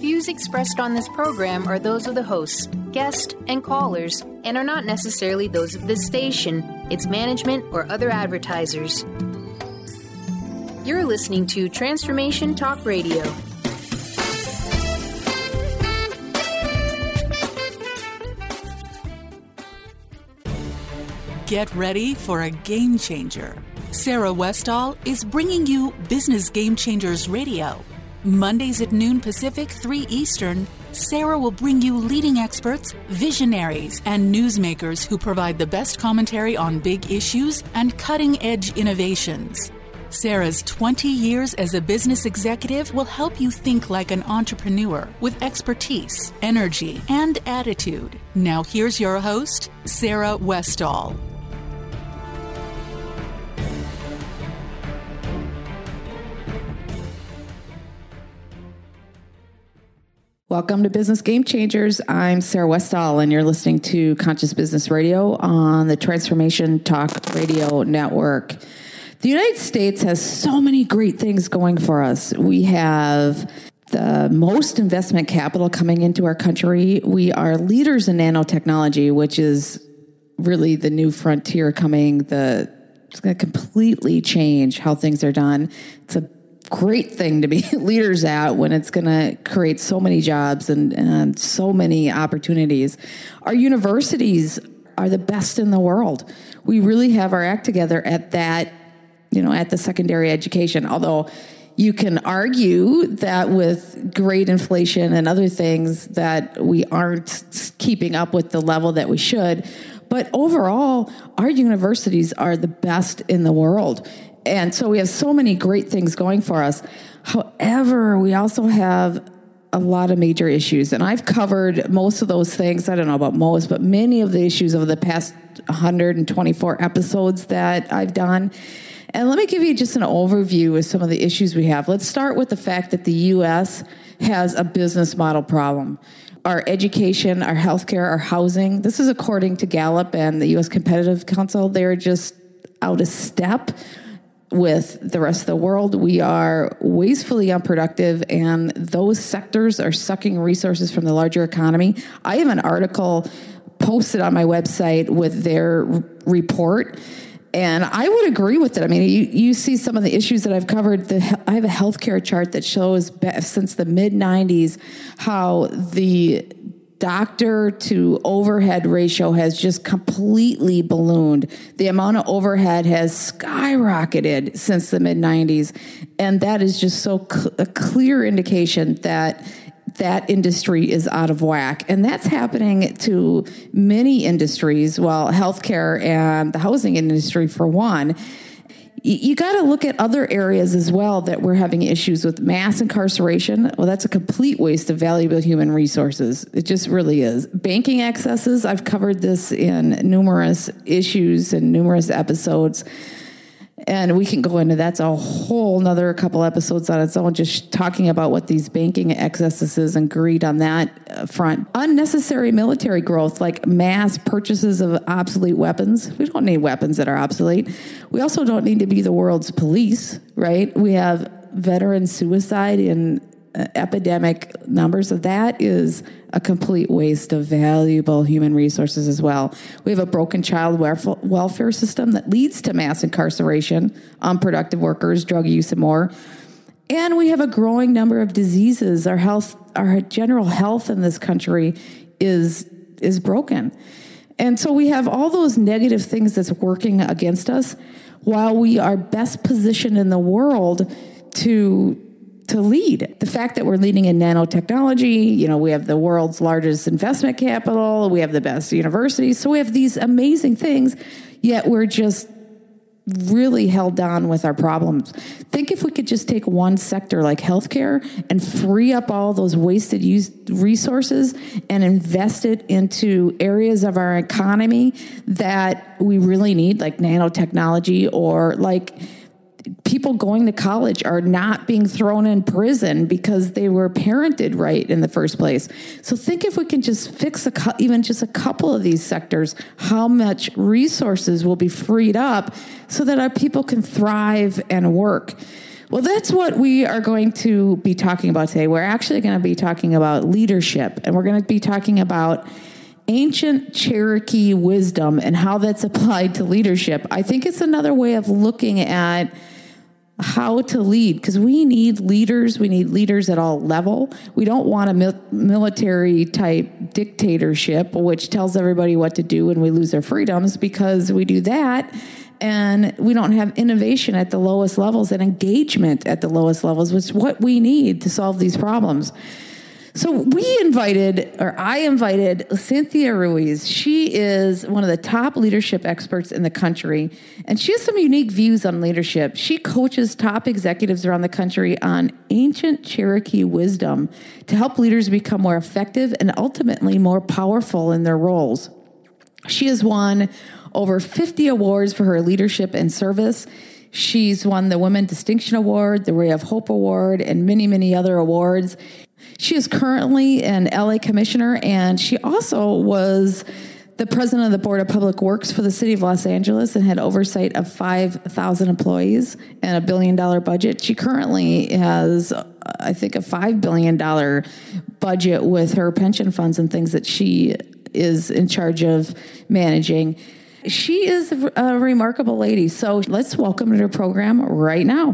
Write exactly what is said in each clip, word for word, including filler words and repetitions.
views expressed on this program are those of the hosts, guests, and callers, and are not necessarily those of this station, its management, or other advertisers. You're listening to Transformation Talk Radio. Get ready for a game changer. Sarah Westall is bringing you Business Game Changers Radio. Mondays at noon Pacific, three Eastern, Sarah will bring you leading experts, visionaries, and newsmakers who provide the best commentary on big issues and cutting-edge innovations. Sarah's twenty years as a business executive will help you think like an entrepreneur with expertise, energy, and attitude. Now here's your host, Sarah Westall. Welcome to Business Game Changers. I'm Sarah Westall, and you're listening to Conscious Business Radio on the Transformation Talk Radio Network. The United States has so many great things going for us. We have the most investment capital coming into our country. We are leaders in nanotechnology, which is really the new frontier coming. The, it's going to completely change how things are done. It's a great thing to be leaders at when it's going to create so many jobs and, and so many opportunities. Our universities are the best in the world. We really have our act together at that, you know, at the secondary education. Although you can argue that with great inflation and other things that we aren't keeping up with the level that we should. But overall, our universities are the best in the world. And so we have so many great things going for us. However, we also have a lot of major issues. And I've covered most of those things. I don't know about most, but many of the issues over the past one hundred twenty-four episodes that I've done. And let me give you just an overview of some of the issues we have. Let's start with the fact that the U S has a business model problem. Our education, our healthcare, our housing, this is according to Gallup and the U S Competitive Council. They're just out of step with the rest of the world. We are wastefully unproductive, and those sectors are sucking resources from the larger economy. I have an article posted on my website with their r- report, and I would agree with it. I mean, you, you see some of the issues that I've covered. The, I have a healthcare chart that shows be, since the mid nineties how the doctor to overhead ratio has just completely ballooned. The amount of overhead has skyrocketed since the mid nineties. And that is just so cl- a clear indication that that industry is out of whack. And that's happening to many industries, well, healthcare and the housing industry for one. You got to look at other areas as well that we're having issues with. Mass incarceration. Well, that's a complete waste of valuable human resources. It just really is. Banking excesses. I've covered this in numerous issues and numerous episodes. And we can go into that's a whole nother couple episodes on its own, just talking about what these banking excesses is and greed on that front. Unnecessary military growth, like mass purchases of obsolete weapons. We don't need weapons that are obsolete. We also don't need to be the world's police, right? We have veteran suicide in uh, epidemic numbers. Of that is a complete waste of valuable human resources as well. We have a broken child welfare system that leads to mass incarceration, unproductive workers, drug use, and more. And we have a growing number of diseases. Our health, our general health in this country is is broken. And so we have all those negative things that's working against us while we are best positioned in the world to to lead. The fact that we're leading in nanotechnology, you know, we have the world's largest investment capital, we have the best universities, so we have these amazing things, yet we're just really held down with our problems. Think if we could just take one sector like healthcare and free up all those wasted used resources and invest it into areas of our economy that we really need, like nanotechnology, or like people going to college are not being thrown in prison because they were parented right in the first place. So think if we can just fix a, even just a couple of these sectors, how much resources will be freed up so that our people can thrive and work. Well, that's what we are going to be talking about today. We're actually going to be talking about leadership, and we're going to be talking about ancient Cherokee wisdom and how that's applied to leadership. I think it's another way of looking at how to lead, because we need leaders. We need leaders at all level. We don't want a mil- military type dictatorship, which tells everybody what to do and we lose our freedoms, because we do that. And we don't have innovation at the lowest levels and engagement at the lowest levels, which is what we need to solve these problems. So we invited, or I invited, Cynthia Ruiz. She is one of the top leadership experts in the country, and she has some unique views on leadership. She coaches top executives around the country on ancient Cherokee wisdom to help leaders become more effective and ultimately more powerful in their roles. She has won over fifty awards for her leadership and service. She's won the Women Distinction Award, the Ray of Hope Award, and many, many other awards. She is currently an L A commissioner, and she also was the president of the Board of Public Works for the city of Los Angeles and had oversight of five thousand employees and a billion dollar budget. She currently has, I think, a five billion dollars budget with her pension funds and things that she is in charge of managing. She is a remarkable lady. So let's welcome her to the program right now.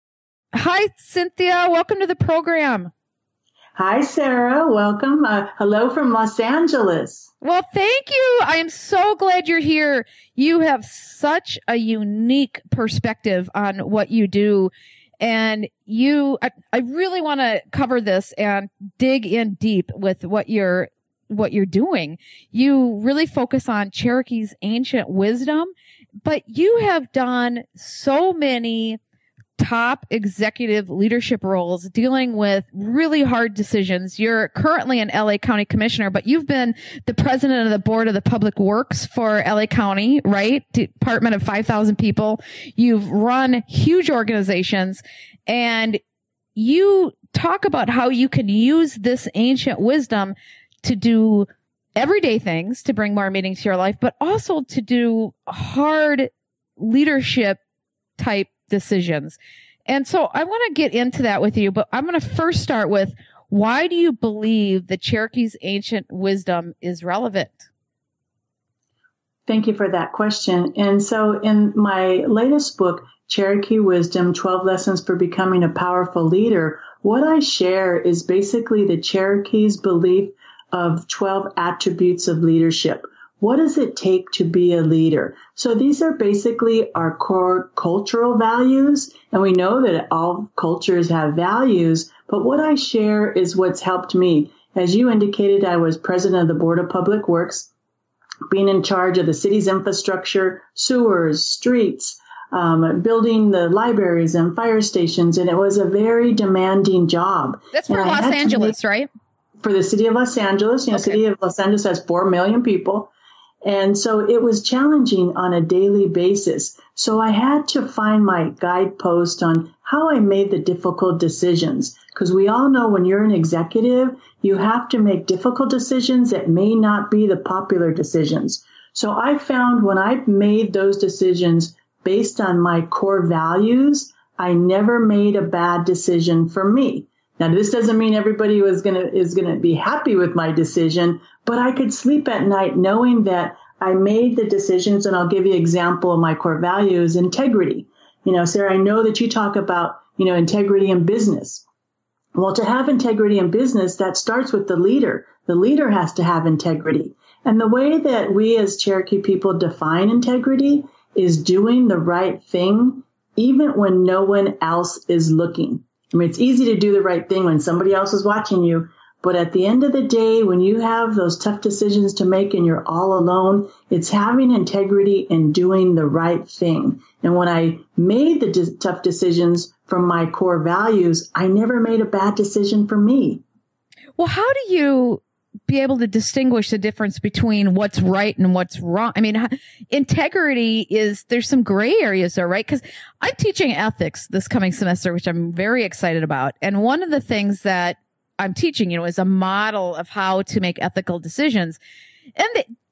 Hi, Cynthia. Welcome to the program. Hi, Sarah. Welcome. Uh, hello from Los Angeles. Well, thank you. I am so glad you're here. You have such a unique perspective on what you do. And you, I, I really want to cover this and dig in deep with what you're what you're doing. You really focus on Cherokee's ancient wisdom, but you have done so many top executive leadership roles dealing with really hard decisions. You're currently an L A County Commissioner, but you've been the president of the Board of the Public Works for L A County, right? Department of five thousand people. You've run huge organizations, and you talk about how you can use this ancient wisdom to do everyday things to bring more meaning to your life, but also to do hard leadership type decisions. And so I want to get into that with you, but I'm going to first start with, why do you believe that Cherokee's ancient wisdom is relevant? Thank you for that question. And so in my latest book, Cherokee Wisdom, twelve Lessons for Becoming a Powerful Leader, what I share is basically the Cherokee's belief of twelve attributes of leadership. What does it take to be a leader? So these are basically our core cultural values, and we know that all cultures have values, but what I share is what's helped me. As you indicated, I was president of the Board of Public Works, being in charge of the city's infrastructure, sewers, streets, um, building the libraries and fire stations, and it was a very demanding job. That's for Los Angeles, right? For the city of Los Angeles. You know, okay. City of Los Angeles has four million people. And so it was challenging on a daily basis. So I had to find my guidepost on how I made the difficult decisions. Because we all know when you're an executive, you have to make difficult decisions that may not be the popular decisions. So I found when I made those decisions based on my core values, I never made a bad decision for me. Now, this doesn't mean everybody was gonna is gonna be happy with my decision, but I could sleep at night knowing that I made the decisions. And I'll give you an example of my core values: integrity. You know, Sarah, I know that you talk about, you know, integrity in business. Well, to have integrity in business, that starts with the leader. The leader has to have integrity. And the way that we as Cherokee people define integrity is doing the right thing, even when no one else is looking. I mean, it's easy to do the right thing when somebody else is watching you, but at the end of the day, when you have those tough decisions to make and you're all alone, it's having integrity and doing the right thing. And when I made the d- tough decisions from my core values, I never made a bad decision for me. Well, how do you be able to distinguish the difference between what's right and what's wrong? I mean, integrity is, there's some gray areas there, right? Because I'm teaching ethics this coming semester, which I'm very excited about. And one of the things that I'm teaching, you know, is a model of how to make ethical decisions. And the,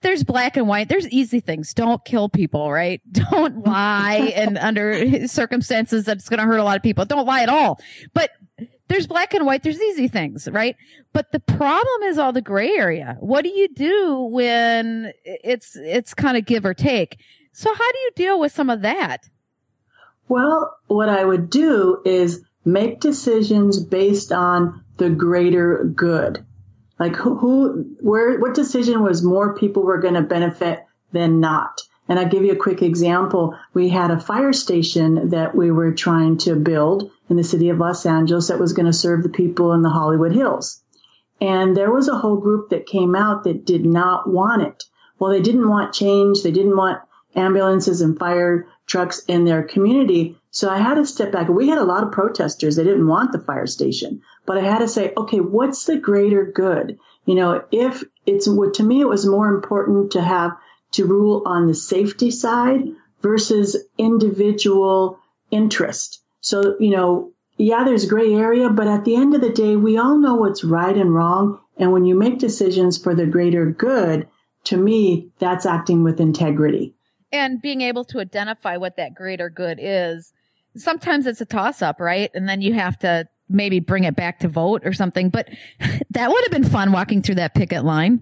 there's black and white. There's easy things. Don't kill people, right? Don't lie and under circumstances that's going to hurt a lot of people. Don't lie at all. But there's black and white. There's easy things, right? But the problem is all the gray area. What do you do when it's, it's kind of give or take? So how do you deal with some of that? Well, what I would do is make decisions based on the greater good. Like who, who where, what decision was more people were going to benefit than not? And I'll give you a quick example. We had a fire station that we were trying to build in the city of Los Angeles that was going to serve the people in the Hollywood Hills. And there was a whole group that came out that did not want it. Well, they didn't want change. They didn't want ambulances and fire trucks in their community. So I had to step back. We had a lot of protesters. They didn't want the fire station. But I had to say, okay, what's the greater good? You know, if it's, to me, it was more important to have to rule on the safety side versus individual interest. So, you know, yeah, there's gray area, but at the end of the day, we all know what's right and wrong. And when you make decisions for the greater good, to me, that's acting with integrity. And being able to identify what that greater good is. Sometimes it's a toss up, right? And then you have to maybe bring it back to vote or something. But that would have been fun walking through that picket line.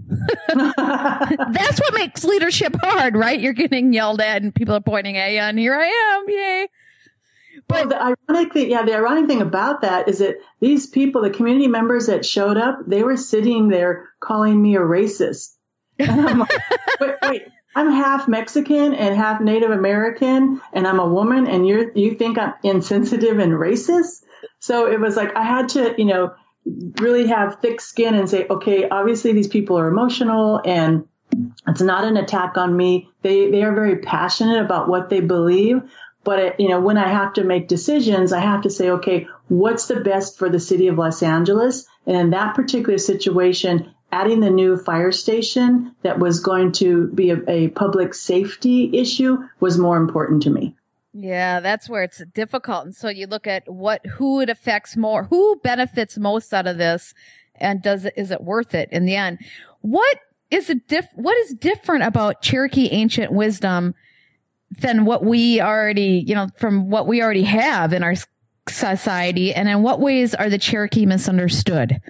That's what makes leadership hard, right? You're getting yelled at and people are pointing at you and here I am. Yay. But well, the ironic thing, yeah, the ironic thing about that is that these people, the community members that showed up, they were sitting there calling me a racist. And I'm like, wait, wait. I'm half Mexican and half Native American, and I'm a woman, and you you think I'm insensitive and racist? So it was like I had to, you know, really have thick skin and say, okay, obviously these people are emotional, and it's not an attack on me. They they are very passionate about what they believe, but it, you know, when I have to make decisions, I have to say, okay, what's the best for the city of Los Angeles? And in that particular situation, adding the new fire station that was going to be a, a public safety issue was more important to me. Yeah, that's where it's difficult. And so you look at what, who it affects more, who benefits most out of this, and does it, is it worth it in the end? What is it diff, what is different about Cherokee ancient wisdom than what we already, you know, from what we already have in our society? And in what ways are the Cherokee misunderstood?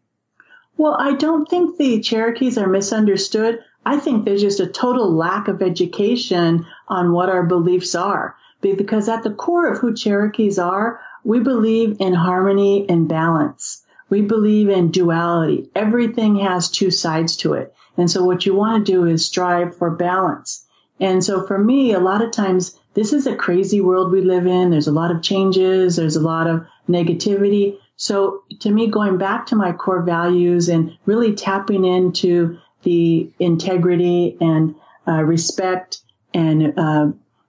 Well, I don't think the Cherokees are misunderstood. I think there's just a total lack of education on what our beliefs are. Because at the core of who Cherokees are, we believe in harmony and balance. We believe in duality. Everything has two sides to it. And so what you want to do is strive for balance. And so for me, a lot of times, this is a crazy world we live in. There's a lot of changes. There's a lot of negativity. So to me, going back to my core values and really tapping into the integrity and uh, respect and uh,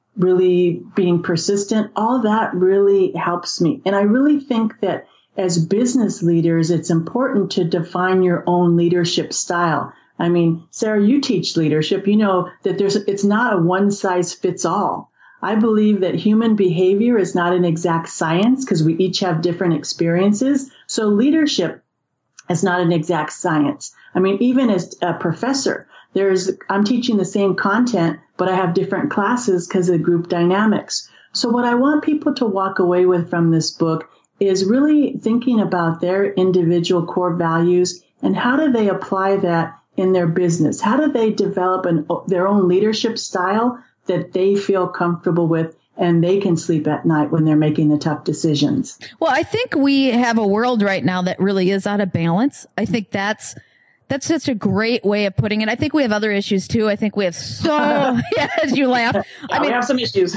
really being persistent, all that really helps me. And I really think that as business leaders, it's important to define your own leadership style. I mean, Sarah, you teach leadership. You know that there's it's not a one size fits all. I believe that human behavior is not an exact science because we each have different experiences. So leadership is not an exact science. I mean, even as a professor, there's I'm teaching the same content, but I have different classes because of the group dynamics. So what I want people to walk away with from this book is really thinking about their individual core values and how do they apply that in their business? How do they develop an, their own leadership style that they feel comfortable with and they can sleep at night when they're making the tough decisions? Well, I think we have a world right now that really is out of balance. I think that's that's such a great way of putting it. I think we have other issues too. I think we have so yeah, as you laugh. Yeah, I mean, we have some issues.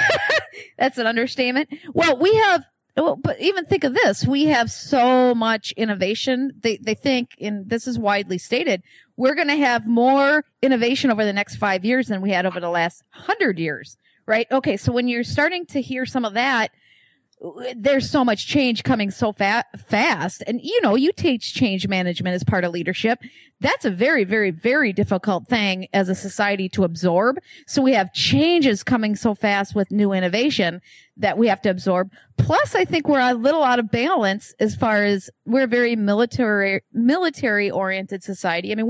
That's an understatement. Well, we have well, but even think of this. We have so much innovation. They they think, and this is widely stated, we're going to have more innovation over the next five years than we had over the last hundred years, right? Okay, so when you're starting to hear some of that, there's so much change coming so fa- fast. And, you know, you teach change management as part of leadership. That's a very, very, very difficult thing as a society to absorb. So we have changes coming so fast with new innovation that we have to absorb. Plus, I think we're a little out of balance as far as we're a very military, military oriented society. I mean, we have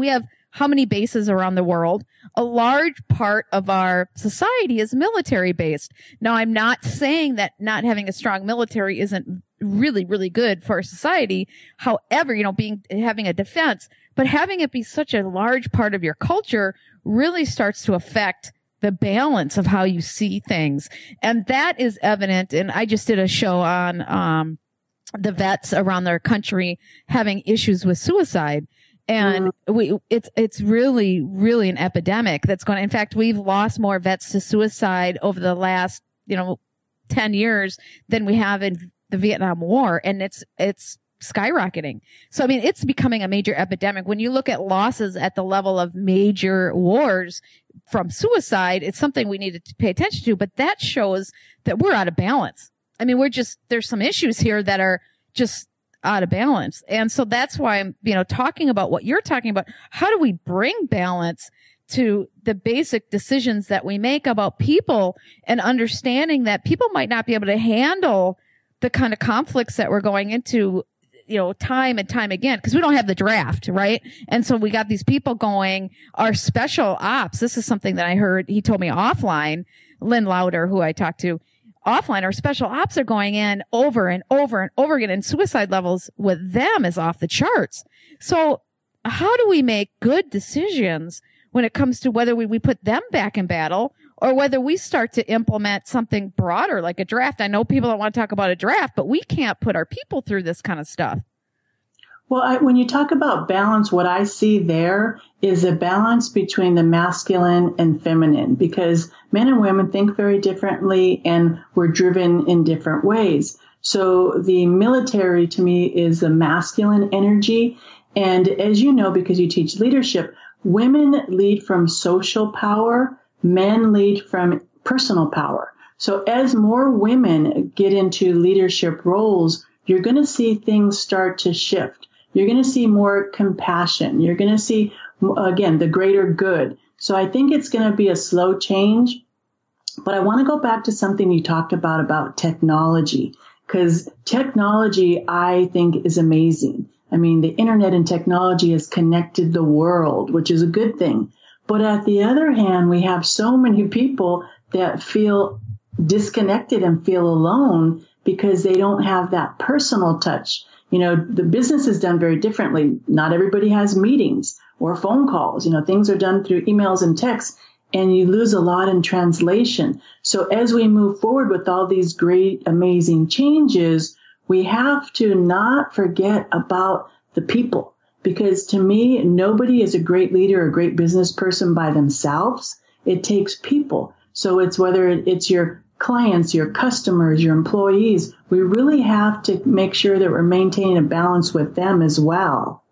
how many bases around the world? A large part of our society is military based. Now, I'm not saying that not having a strong military isn't really, really good for our society. However, you know, being, having a defense, but having it be such a large part of your culture really starts to affect the balance of how you see things. And that is evident. And I just did a show on, um, the vets around their country having issues with suicide. And we, it's, it's really, really an epidemic that's going to, in fact, we've lost more vets to suicide over the last, you know, ten years than we have in the Vietnam War. And it's, it's skyrocketing. So, I mean, it's becoming a major epidemic. When you look at losses at the level of major wars from suicide, it's something we need to pay attention to, but that shows that we're out of balance. I mean, we're just, there's some issues here that are just out of balance. And so that's why I'm, you know, talking about what you're talking about. How do we bring balance to the basic decisions that we make about people, and understanding that people might not be able to handle the kind of conflicts that we're going into, you know, time and time again, because we don't have the draft, right? And so we got these people going, our special ops. This is something that I heard, he told me offline, Lynn Lauder, who I talked to, offline, our special ops are going in over and over and over again, and suicide levels with them is off the charts. So how do we make good decisions when it comes to whether we, we put them back in battle, or whether we start to implement something broader like a draft? I know people don't want to talk about a draft, but we can't put our people through this kind of stuff. Well, I, when you talk about balance, what I see there is a balance between the masculine and feminine, because men and women think very differently and we're driven in different ways. So the military to me is the masculine energy. And as you know, because you teach leadership, women lead from social power, men lead from personal power. So as more women get into leadership roles, you're going to see things start to shift. You're going to see more compassion. You're going to see, again, the greater good. So I think it's going to be a slow change. But I want to go back to something you talked about, about technology, because technology, I think, is amazing. I mean, the internet and technology has connected the world, which is a good thing. But at the other hand, we have so many people that feel disconnected and feel alone because they don't have that personal touch. You know, the business is done very differently. Not everybody has meetings or phone calls. You know, things are done through emails and texts, and you lose a lot in translation. So as we move forward with all these great, amazing changes, we have to not forget about the people. Because to me, nobody is a great leader or a great business person by themselves. It takes people. So it's whether it's your clients, your customers, your employees, we really have to make sure that we're maintaining a balance with them as well.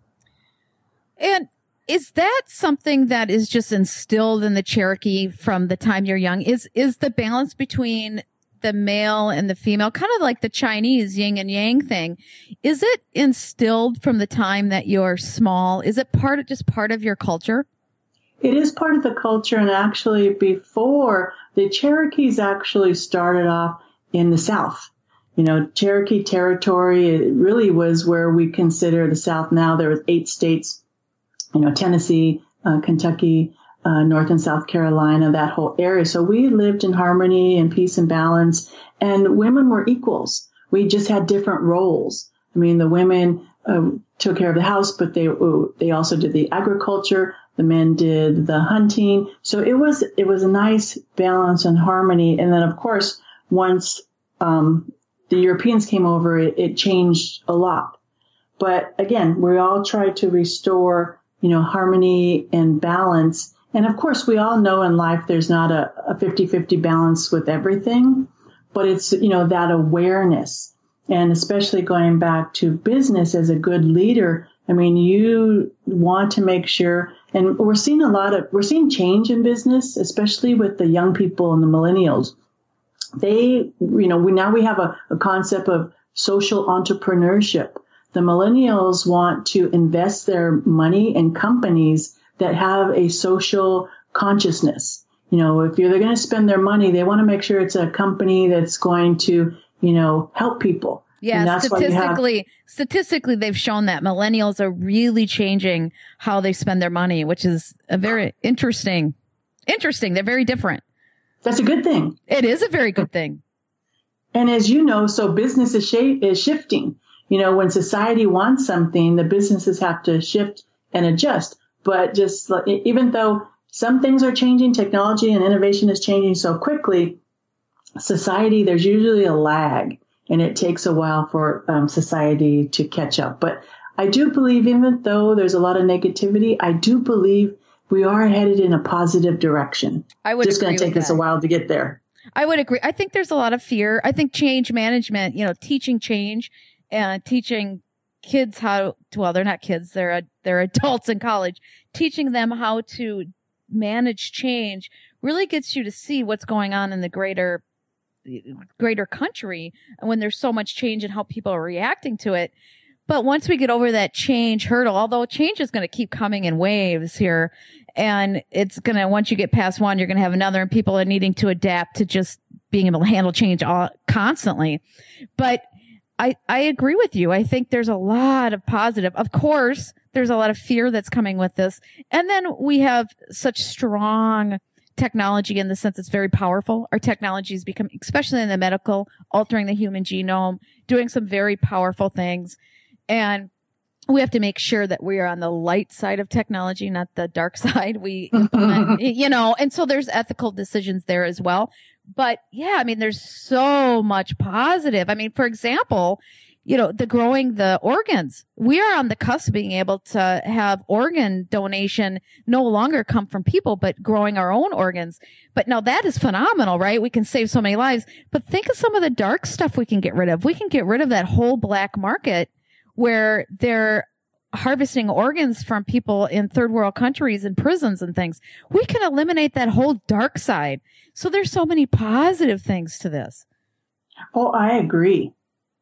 And is that something that is just instilled in the Cherokee from the time you're young? Is is the balance between the male and the female, kind of like the Chinese yin and yang thing? Is it instilled from the time that you're small? Is it part of just part of your culture? It is part of the culture, and actually before, the Cherokees actually started off in the South. You know, Cherokee territory, it really was where we consider the South now. There were eight states, you know, Tennessee, uh, Kentucky, uh, North and South Carolina, that whole area. So we lived in harmony and peace and balance, and women were equals. We just had different roles. I mean, the women uh, took care of the house, but they they also did the agriculture. The men did the hunting. So it was it was a nice balance and harmony. And then, of course, once um, the Europeans came over, it, it changed a lot. But again, we all try to restore, you know, harmony and balance. And of course, we all know in life there's not a, a fifty-fifty balance with everything, but it's, you know, that awareness. And especially going back to business as a good leader, I mean, you want to make sure, and we're seeing a lot of, we're seeing change in business, especially with the young people and the millennials. They, you know, we now we have a, a concept of social entrepreneurship. The millennials want to invest their money in companies that have a social consciousness. You know, if they're going to spend their money, they want to make sure it's a company that's going to, you know, help people. Yeah, statistically, have- statistically, they've shown that millennials are really changing how they spend their money, which is a very interesting, interesting. They're very different. That's a good thing. It is a very good thing. And as you know, so business is, sh- is shifting. You know, when society wants something, the businesses have to shift and adjust. But just like, even though some things are changing, technology and innovation is changing so quickly, society, there's usually a lag, and it takes a while for um, society to catch up. But I do believe, even though there's a lot of negativity, I do believe we are headed in a positive direction. I would Just going to take us a while to get there. I would agree. I think there's a lot of fear. I think change management, you know, teaching change and teaching kids how to, well, they're not kids. They're, they're adults in college. Teaching them how to manage change really gets you to see what's going on in the greater, greater country and when there's so much change and how people are reacting to it. But once we get over that change hurdle, although change is going to keep coming in waves here, and it's going to, once you get past one, you're going to have another, and people are needing to adapt to just being able to handle change all, constantly. But I, I agree with you. I think there's a lot of positive. Of course, there's a lot of fear that's coming with this. And then we have such strong technology in the sense it's very powerful. Our technology has become, especially in the medical, altering the human genome, doing some very powerful things. And we have to make sure that we are on the light side of technology, not the dark side. We implement, you know, and so there's ethical decisions there as well. But yeah, I mean, there's so much positive. I mean, for example, you know, the growing the organs. We are on the cusp of being able to have organ donation no longer come from people, but growing our own organs. But now that is phenomenal, right? We can save so many lives. But think of some of the dark stuff we can get rid of. We can get rid of that whole black market where they're harvesting organs from people in third world countries and prisons and things. We can eliminate that whole dark side. So there's so many positive things to this. Oh, I agree.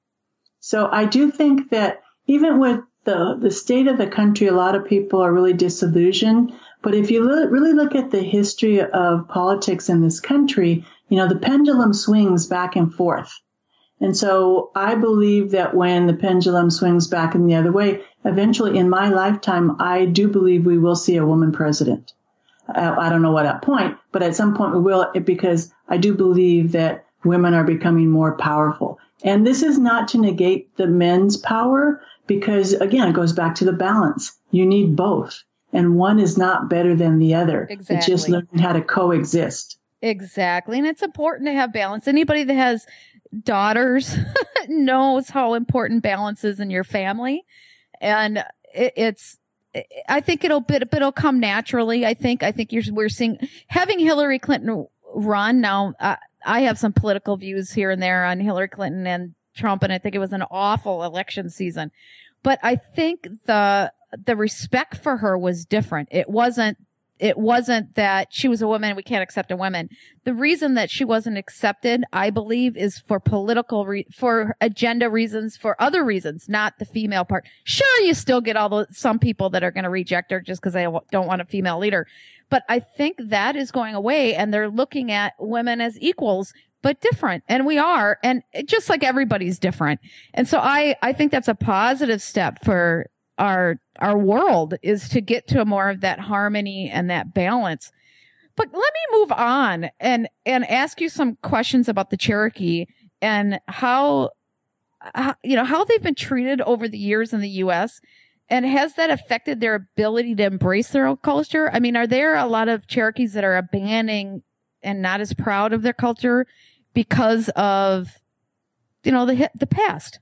So I do think that even with the, the state of the country, a lot of people are really disillusioned. But if you lo- really look at the history of politics in this country, you know, the pendulum swings back and forth. And so I believe that when the pendulum swings back in the other way, eventually in my lifetime, I do believe we will see a woman president. Uh, I don't know what at point, but at some point we will, because I do believe that women are becoming more powerful. And this is not to negate the men's power, because again, it goes back to the balance. You need both. And one is not better than the other. Exactly. It's just learning how to coexist. Exactly. And it's important to have balance. Anybody that has daughters knows how important balance is in your family. And it, it's, I think it'll, but it'll come naturally. I think, I think you're, we're seeing having Hillary Clinton run now. Uh, I have some political views here and there on Hillary Clinton and Trump, and I think it was an awful election season. But I think the, the respect for her was different. It wasn't, It wasn't that she was a woman, we can't accept a woman. The reason that she wasn't accepted, I believe, is for political, re- for agenda reasons, for other reasons, not the female part. Sure, you still get all the, some people that are going to reject her just because they don't want a female leader. But I think that is going away, and they're looking at women as equals, but different. And we are, and just like everybody's different. And so I, I think that's a positive step for our, our world, is to get to more of that harmony and that balance. But let me move on and, and ask you some questions about the Cherokee and how, how, you know, how they've been treated over the years in the U S, and has that affected their ability to embrace their own culture? I mean, are there a lot of Cherokees that are abandoning and not as proud of their culture because of, you know, the, the past?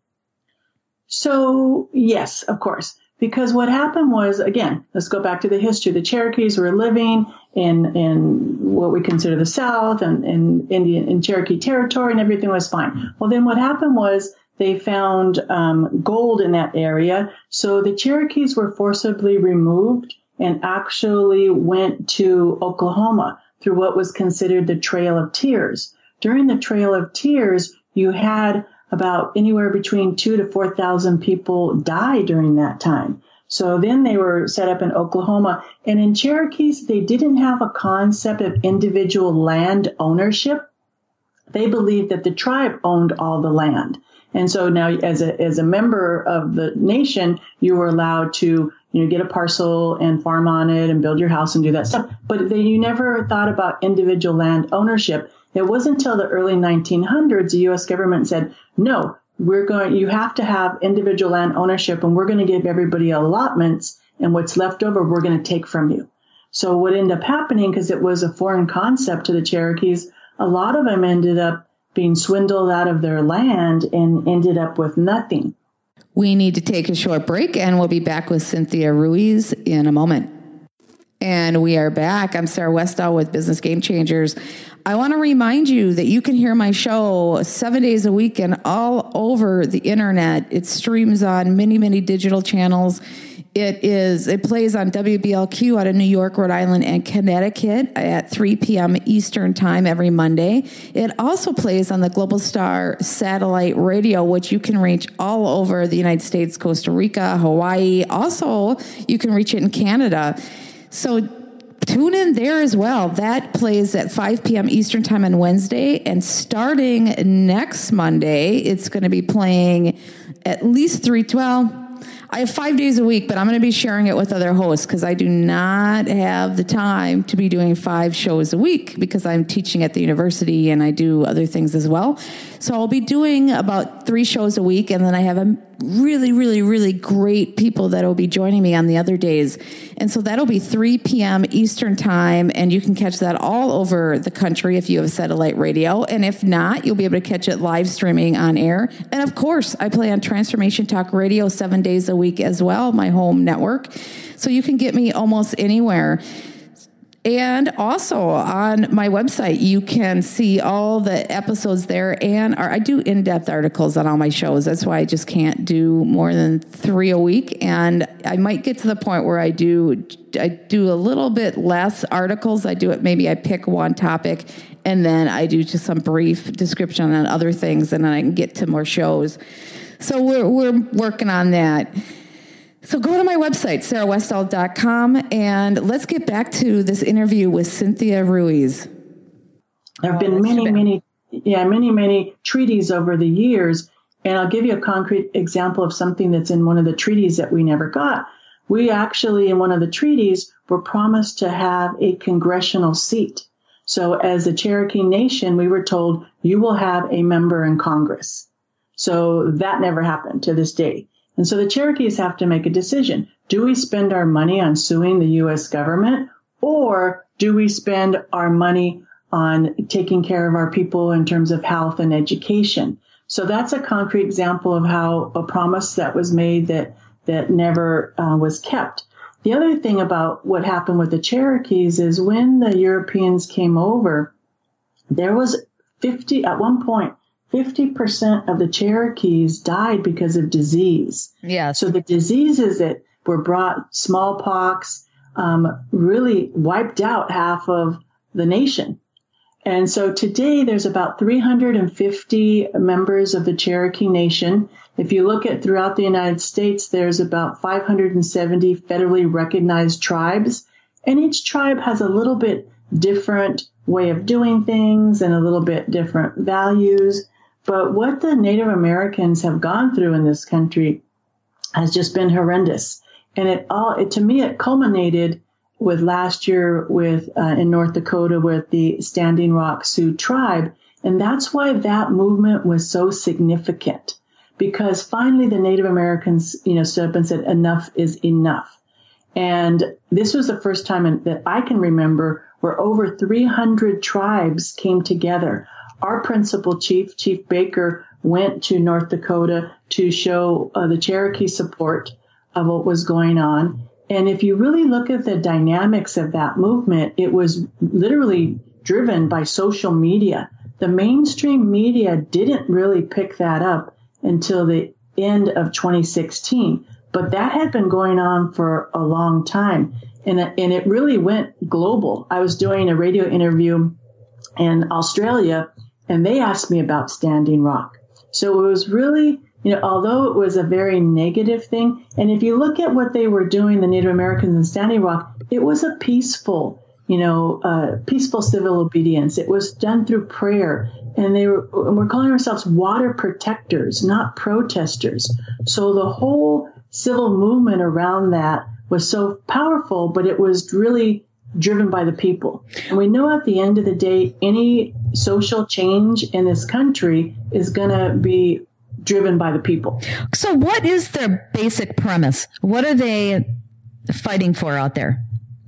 So, yes, of course, because what happened was, again, let's go back to the history. The Cherokees were living in in what we consider the South and in Indian in Cherokee territory, and everything was fine. Well, then what happened was they found um, gold in that area. So the Cherokees were forcibly removed and actually went to Oklahoma through what was considered the Trail of Tears. During the Trail of Tears, you had about anywhere between two to four thousand people die during that time. So then they were set up in Oklahoma. And in Cherokees, they didn't have a concept of individual land ownership. they believed that the tribe owned all the land. And so now as a, as a member of the nation, you were allowed to, you know, get a parcel and farm on it and build your house and do that stuff. But they, you never thought about individual land ownership. It wasn't until the early nineteen hundreds, the U S government said, no, we're going, you have to have individual land ownership, and we're going to give everybody allotments, and what's left over, we're going to take from you. So what ended up happening, because it was a foreign concept to the Cherokees, a lot of them ended up being swindled out of their land and ended up with nothing. We need to take a short break, and we'll be back with Cynthia Ruiz in a moment. And we are back. I'm Sarah Westall with Business Game Changers. I want to remind you that you can hear my show seven days a week and all over the internet. It streams on many, many digital channels. It is, it plays on W B L Q out of New York, Rhode Island, and Connecticut at three p.m. Eastern Time every Monday. It also plays on the Global Star satellite radio, which you can reach all over the United States, Costa Rica, Hawaii. Also, you can reach it in Canada. So tune in there as well. That plays at five p.m. Eastern Time on Wednesday. And starting next Monday, it's going to be playing at least three twelve. I have five days a week, but I'm going to be sharing it with other hosts because I do not have the time to be doing five shows a week because I'm teaching at the university and I do other things as well. So I'll be doing about three shows a week, and then I have a really, really, really great people that will be joining me on the other days. And so that'll be three p.m. Eastern Time, and you can catch that all over the country if you have satellite radio. And if not, you'll be able to catch it live streaming on air. And of course, I play on Transformation Talk Radio seven days a week as well, my home network. So you can get me almost anywhere. And also on my website, you can see all the episodes there. And I do in-depth articles on all my shows. That's why I just can't do more than three a week. And I might get to the point where I do I do a little bit less articles. I do it, maybe I pick one topic and then I do just some brief description on other things, and then I can get to more shows. So we're we're working on that. So go to my website, sarah westall dot com, and let's get back to this interview with Cynthia Ruiz. There have been many, many, yeah, many, many treaties over the years, and I'll give you a concrete example of something that's in one of the treaties that we never got. We actually, in one of the treaties, were promised to have a congressional seat. So as a Cherokee Nation, we were told, you will have a member in Congress. So that never happened to this day. And so the Cherokees have to make a decision. Do we spend our money on suing the U S government, or do we spend our money on taking care of our people in terms of health and education? So that's a concrete example of how a promise that was made that, that never uh, was kept. The other thing about what happened with the Cherokees is when the Europeans came over, there was fifty, at one point, fifty percent of the Cherokees died because of disease. Yeah. So the diseases that were brought, smallpox, um, really wiped out half of the nation. And so today there's about three hundred fifty members of the Cherokee Nation. If you look at throughout the United States, there's about five hundred seventy federally recognized tribes. And each tribe has a little bit different way of doing things and a little bit different values. But what the Native Americans have gone through in this country has just been horrendous. And it all, it, to me, it culminated with last year with, uh, in North Dakota with the Standing Rock Sioux tribe. And that's why that movement was so significant, because finally the Native Americans, you know, stood up and said, enough is enough. And this was the first time in, that I can remember where over three hundred tribes came together. Our principal chief, Chief Baker, went to North Dakota to show uh, the Cherokee support of what was going on. And if you really look at the dynamics of that movement, it was literally driven by social media. The mainstream media didn't really pick that up until the end of twenty sixteen. But that had been going on for a long time. And, and it really went global. I was doing a radio interview in Australia, and they asked me about Standing Rock. So it was really, you know, although it was a very negative thing, and if you look at what they were doing, the Native Americans in Standing Rock, it was a peaceful, you know, uh, peaceful civil obedience. It was done through prayer. And they were, and we're calling ourselves water protectors, not protesters. So the whole civil movement around that was so powerful, but it was really driven by the people. And we know at the end of the day, any social change in this country is going to be driven by the people. So what is their basic premise? What are they fighting for out there?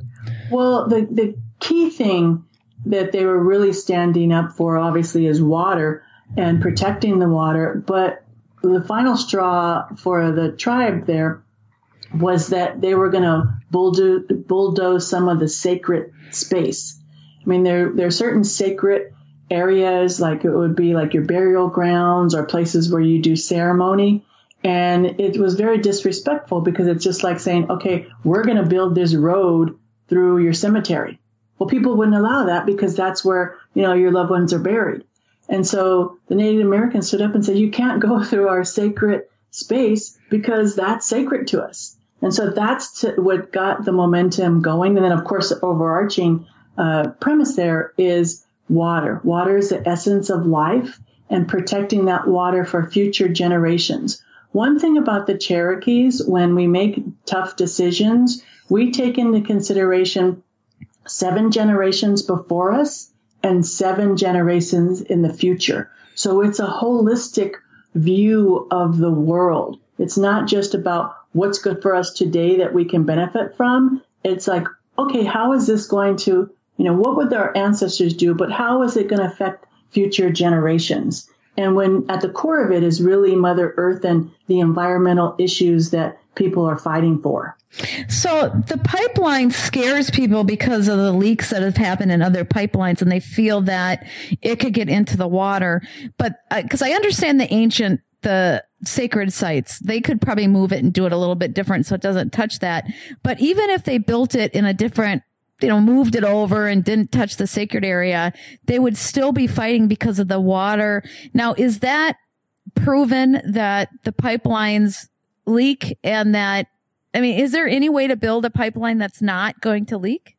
Well, the, the key thing that they were really standing up for, obviously, is water and protecting the water. But the final straw for the tribe there was that they were going to bulldoze, bulldoze some of the sacred space. I mean, there, there are certain sacred areas, like it would be like your burial grounds or places where you do ceremony. And it was very disrespectful because it's just like saying, okay, we're going to build this road through your cemetery. Well, people wouldn't allow that because that's where, you know, your loved ones are buried. And so the Native Americans stood up and said, you can't go through our sacred space because that's sacred to us. And so that's to, what got the momentum going. And then, of course, the overarching uh, premise there is water. Water is the essence of life, and protecting that water for future generations. One thing about the Cherokees, when we make tough decisions, we take into consideration seven generations before us and seven generations in the future. So it's a holistic view of the world. It's not just about what's good for us today that we can benefit from. It's like, okay, how is this going to, you know, what would our ancestors do, but how is it going to affect future generations? And when at the core of it is really Mother Earth and the environmental issues that people are fighting for. So the pipeline scares people because of the leaks that have happened in other pipelines, and they feel that it could get into the water. But because uh, I understand the ancient, the sacred sites, they could probably move it and do it a little bit different so it doesn't touch that. But even if they built it in a different, you know, moved it over and didn't touch the sacred area, they would still be fighting because of the water. Now, is that proven that the pipelines leak and that, I mean, is there any way to build a pipeline that's not going to leak?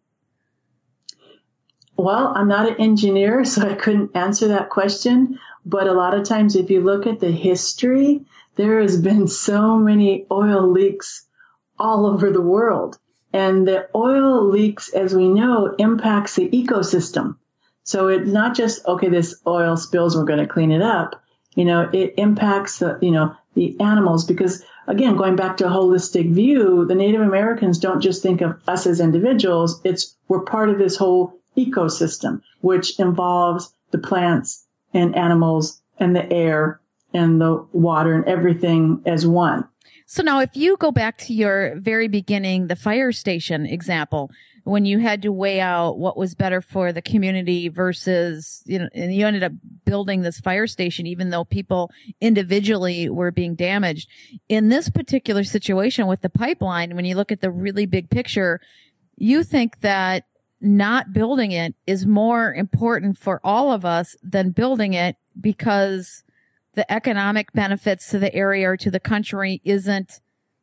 Well, I'm not an engineer, so I couldn't answer that question. But a lot of times, if you look at the history, there has been so many oil leaks all over the world. And the oil leaks, as we know, impacts the ecosystem. So it's not just, okay, this oil spills, we're going to clean it up. You know, it impacts the, you know, the animals because, again, going back to a holistic view, the Native Americans don't just think of us as individuals. It's we're part of this whole ecosystem, which involves the plants and animals and the air and the water and everything as one. So now if you go back to your very beginning, the fire station example, when you had to weigh out what was better for the community versus, you know, and you ended up building this fire station, even though people individually were being damaged. In this particular situation with the pipeline, when you look at the really big picture, you think that not building it is more important for all of us than building it because the economic benefits to the area or to the country isn't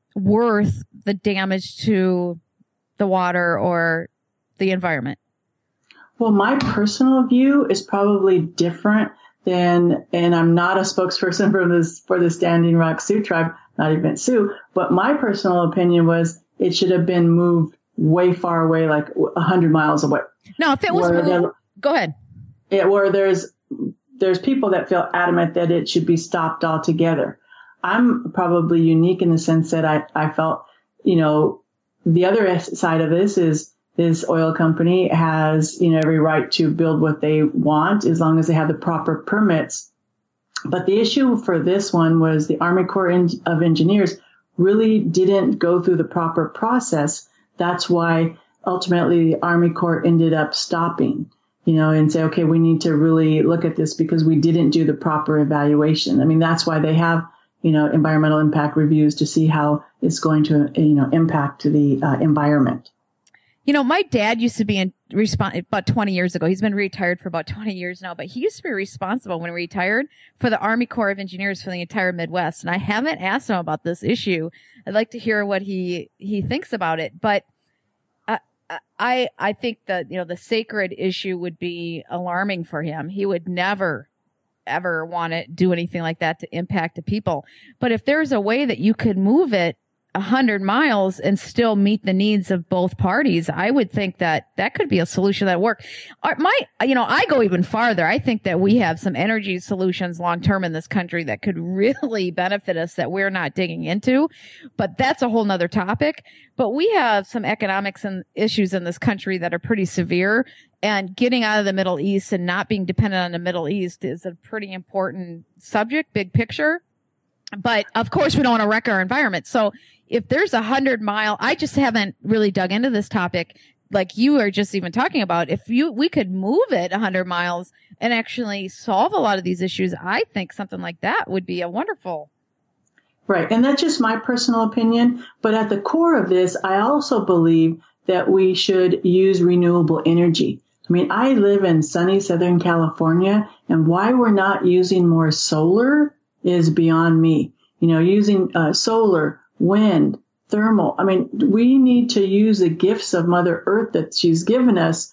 worth the damage to the water or the environment? Well, my personal view is probably different than, and I'm not a spokesperson for this, for the Standing Rock Sioux tribe, not even Sioux, but my personal opinion was it should have been moved way far away, like a hundred miles away. No, if it was moved, there, go ahead. Yeah, where there's, there's people that feel adamant that it should be stopped altogether. I'm probably unique in the sense that I, I felt, you know, the other side of this is this oil company has, you know, every right to build what they want as long as they have the proper permits. But the issue for this one was the Army Corps of Engineers really didn't go through the proper process. That's why ultimately the Army Corps ended up stopping, you know, and say, okay, we need to really look at this because we didn't do the proper evaluation. I mean, that's why they have, you know, environmental impact reviews to see how it's going to, you know, impact the uh, environment. You know, my dad used to be in respon- about twenty years ago. He's been retired for about twenty years now, but he used to be responsible when he retired for the Army Corps of Engineers for the entire Midwest. And I haven't asked him about this issue. I'd like to hear what he, he thinks about it. But uh, I I think that, you know, the sacred issue would be alarming for him. He would never, ever want to do anything like that to impact the people. But if there's a way that you could move it a hundred miles and still meet the needs of both parties, I would think that that could be a solution that work. My, you know, I go even farther. I think that we have some energy solutions long term in this country that could really benefit us that we're not digging into, but that's a whole nother topic. But we have some economics and issues in this country that are pretty severe, and getting out of the Middle East and not being dependent on the Middle East is a pretty important subject, big picture. But of course, we don't want to wreck our environment. So if there's a hundred mile, I just haven't really dug into this topic like you are just even talking about. If you, we could move it a hundred miles and actually solve a lot of these issues, I think something like that would be a wonderful. Right. And that's just my personal opinion. But at the core of this, I also believe that we should use renewable energy. I mean, I live in sunny Southern California, and why we're not using more solar is beyond me. You know, using uh, solar, wind, thermal. I mean, we need to use the gifts of Mother Earth that she's given us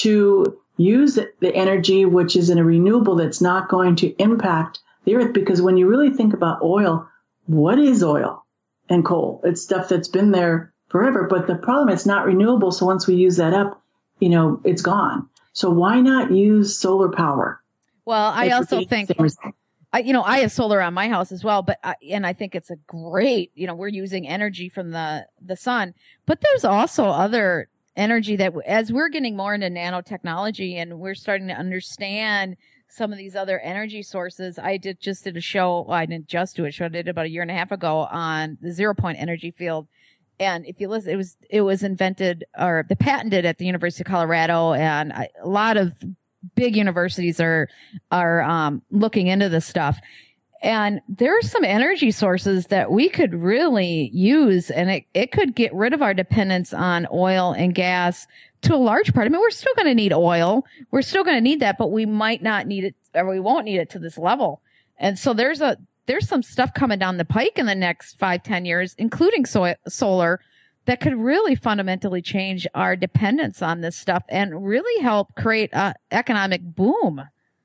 to use the energy, which is in a renewable that's not going to impact the earth. Because when you really think about oil, what is oil and coal? It's stuff that's been there forever. But the problem, it's not renewable. So once we use that up, you know, it's gone. So why not use solar power? Well, I also think... I, you know, I have solar on my house as well, but I, and I think it's a great, you know, we're using energy from the, the sun, but there's also other energy that as we're getting more into nanotechnology and we're starting to understand some of these other energy sources. I did just did a show. Well, I didn't just do a show. I did about a year and a half ago on the zero point energy field. And if you listen, it was, it was invented or the patented at the University of Colorado, and I, a lot of big universities are are um, looking into this stuff. And there are some energy sources that we could really use, and it, it could get rid of our dependence on oil and gas to a large part. I mean, we're still going to need oil. We're still going to need that, but we might not need it, or we won't need it to this level. And so there's a there's some stuff coming down the pike in the next five, ten years, including so- solar, that could really fundamentally change our dependence on this stuff and really help create an economic boom.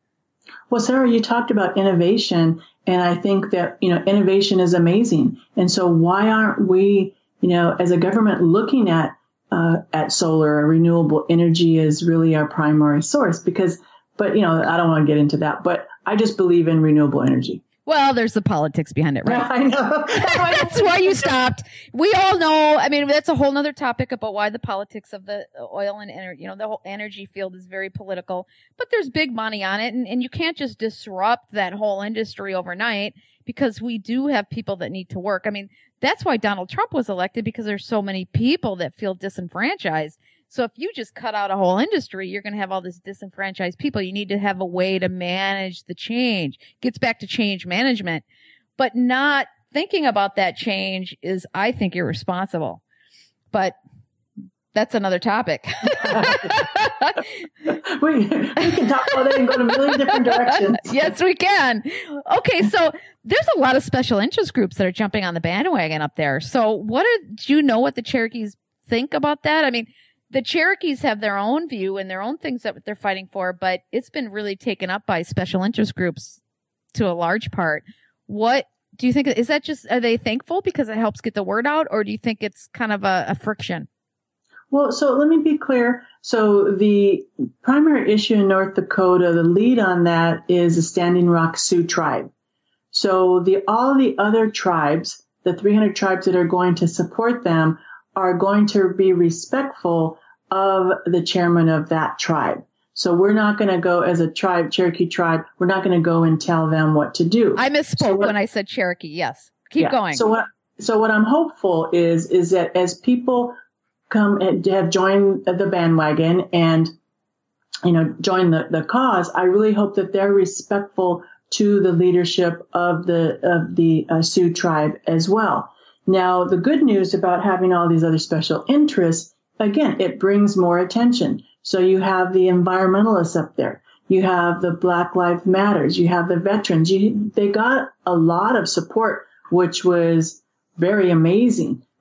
Well, Sarah, you talked about innovation, and I think that, you know, innovation is amazing. And so why aren't we, you know, as a government looking at uh, at solar or renewable energy as really our primary source? Because, but, you know, I don't want to get into that, but I just believe in renewable energy. Well, there's the politics behind it, right? I know. That's why you stopped. We all know. I mean, that's a whole nother topic about why the politics of the oil and energy, you know, the whole energy field is very political, but there's big money on it. And, and you can't just disrupt that whole industry overnight, because we do have people that need to work. I mean, that's why Donald Trump was elected, because there's so many people that feel disenfranchised. So if you just cut out a whole industry, you're going to have all this disenfranchised people. You need to have a way to manage the change. Gets back to change management, but not thinking about that change is, I think, irresponsible. But that's another topic. we, we can talk about it and go to a million different directions. Yes, we can. Okay, so there's a lot of special interest groups that are jumping on the bandwagon up there. So what are, do you know what the Cherokees think about that? I mean, the Cherokees have their own view and their own things that they're fighting for, but it's been really taken up by special interest groups to a large part. What do you think? Is that just, are they thankful because it helps get the word out, or do you think it's kind of a, a friction? Well, so let me be clear. So the primary issue in North Dakota, the lead on that is the Standing Rock Sioux tribe. So the all the other tribes, the three hundred tribes that are going to support them, are going to be respectful of the chairman of that tribe. So we're not going to go as a tribe, Cherokee tribe, we're not going to go and tell them what to do. I misspoke so what, when I said Cherokee. Yes. Keep yeah. going. So what, so what I'm hopeful is, is that as people come and have joined the bandwagon and, you know, join the, the cause, I really hope that they're respectful to the leadership of the, of the uh, Sioux tribe as well. Now, the good news about having all these other special interests, again, it brings more attention. So you have the environmentalists up there. You have the Black Lives Matters. You have the veterans. You, they got a lot of support, which was very amazing.